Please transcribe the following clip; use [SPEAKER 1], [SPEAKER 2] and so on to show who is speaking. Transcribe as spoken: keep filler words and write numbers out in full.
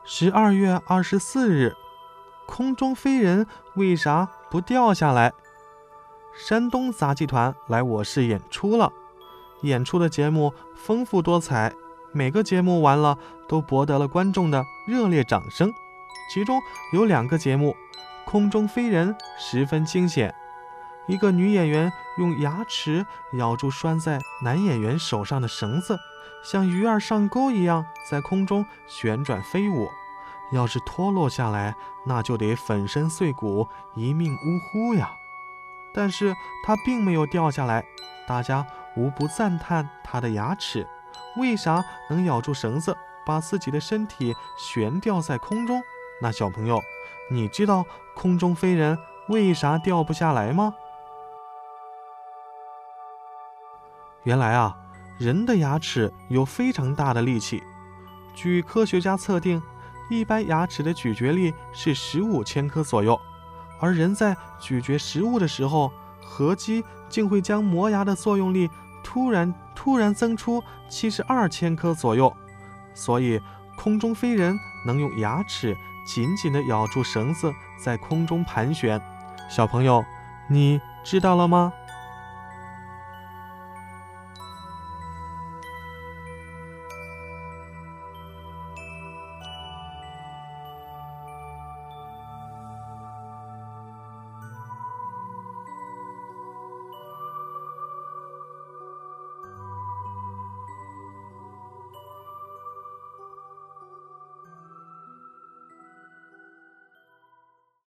[SPEAKER 1] 十二月二十四日，空中飞人为啥不掉下来？山东杂技团来我市演出了，演出的节目丰富多彩，每个节目完了都博得了观众的热烈掌声。其中有两个节目，空中飞人十分惊险，一个女演员用牙齿咬住拴在男演员手上的绳子，像鱼儿上钩一样在空中旋转飞舞，要是脱落下来，那就得粉身碎骨，一命呜呼呀。但是她并没有掉下来，大家无不赞叹她的牙齿为啥能咬住绳子，把自己的身体悬吊在空中。那小朋友，你知道空中飞人为啥掉不下来吗？原来啊，人的牙齿有非常大的力气。据科学家测定，一般牙齿的咀嚼力是十五千克左右，而人在咀嚼食物的时候，合击竟会将磨牙的作用力突然突然增出七十二千克左右。所以空中飞人能用牙齿紧紧地咬住绳子，在空中盘旋。小朋友，你知道了吗？